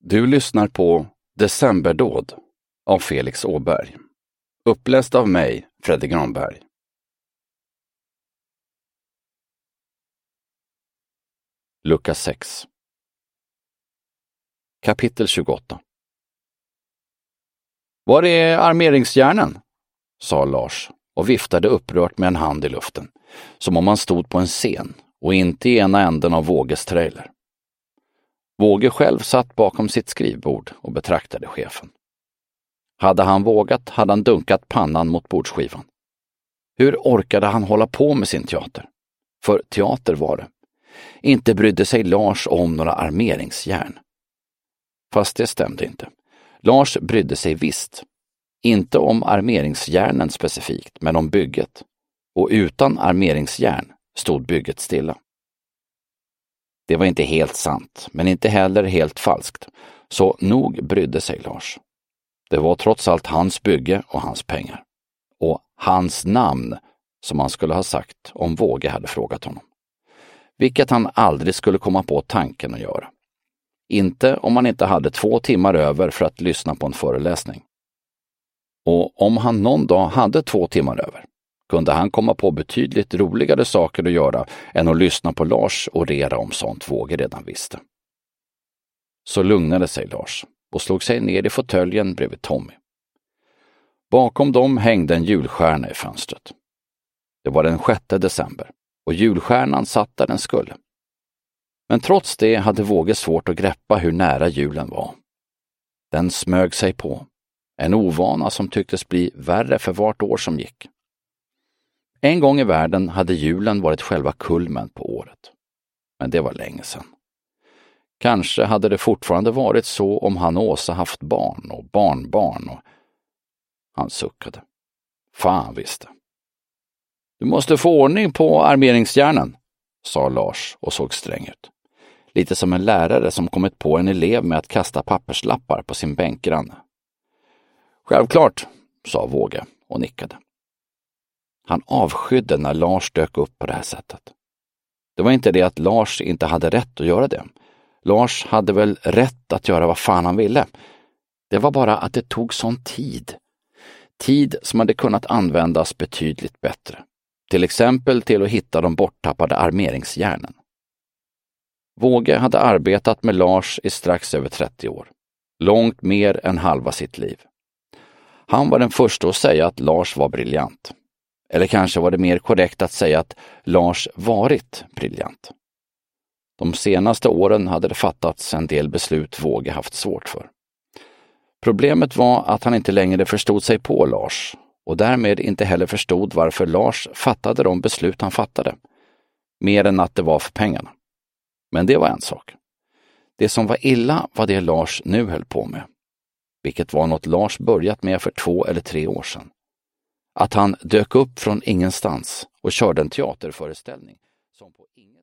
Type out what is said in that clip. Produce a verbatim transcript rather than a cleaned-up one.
Du lyssnar på Decemberdåd av Felix Åberg. Uppläst av mig, Fredrik Granberg. Lukas sex. Kapitel tjugoåtta. Var är armeringsjärnen? Sa Lars och viftade upprört med en hand i luften, som om han stod på en scen och inte i ena änden av Våges trailer. Våge själv satt bakom sitt skrivbord och betraktade chefen. Hade han vågat hade han dunkat pannan mot bordsskivan. Hur orkade han hålla på med sin teater? För teater var det. Inte brydde sig Lars om några armeringsjärn. Fast det stämde inte. Lars brydde sig visst. Inte om armeringsjärnen specifikt, men om bygget. Och utan armeringsjärn stod bygget stilla. Det var inte helt sant, men inte heller helt falskt. Så nog brydde sig Lars. Det var trots allt hans bygge och hans pengar. Och hans namn, som han skulle ha sagt om Våge hade frågat honom. Vilket han aldrig skulle komma på tanken att göra. Inte om han inte hade två timmar över för att lyssna på en föreläsning. Och om han någon dag hade två timmar över, kunde han komma på betydligt roligare saker att göra än att lyssna på Lars och rera om sånt Våge redan visste. Så lugnade sig Lars och slog sig ner i fåtöljen bredvid Tommy. Bakom dem hängde en julstjärna i fönstret. Det var den sjätte december och julstjärnan satt där den skulle. Men trots det hade Våge svårt att greppa hur nära julen var. Den smög sig på. En ovana som tycktes bli värre för vart år som gick. En gång i världen hade julen varit själva kulmen på året. Men det var länge sedan. Kanske hade det fortfarande varit så om han och Åsa haft barn och barnbarn och... Han suckade. Fan visste. Du måste få ordning på armeringsjärnen, sa Lars och såg sträng ut. Lite som en lärare som kommit på en elev med att kasta papperslappar på sin bänkgranne. Självklart, sa Våge och nickade. Han avskydde när Lars dök upp på det här sättet. Det var inte det att Lars inte hade rätt att göra det. Lars hade väl rätt att göra vad fan han ville. Det var bara att det tog sån tid. Tid som hade kunnat användas betydligt bättre. Till exempel till att hitta de borttappade armeringsjärnen. Våge hade arbetat med Lars i strax över trettio år. Långt mer än halva sitt liv. Han var den första att säga att Lars var briljant. Eller kanske var det mer korrekt att säga att Lars varit briljant. De senaste åren hade det fattats en del beslut Våge haft svårt för. Problemet var att han inte längre förstod sig på Lars och därmed inte heller förstod varför Lars fattade de beslut han fattade. Mer än att det var för pengarna. Men det var en sak. Det som var illa var det Lars nu höll på med. Vilket var något Lars börjat med för två eller tre år sedan. Att han dök upp från ingenstans och körde en teaterföreställning som på ingen